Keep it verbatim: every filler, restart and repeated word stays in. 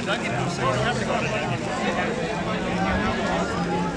Dunkin', so you don't have to go to Dunkin'.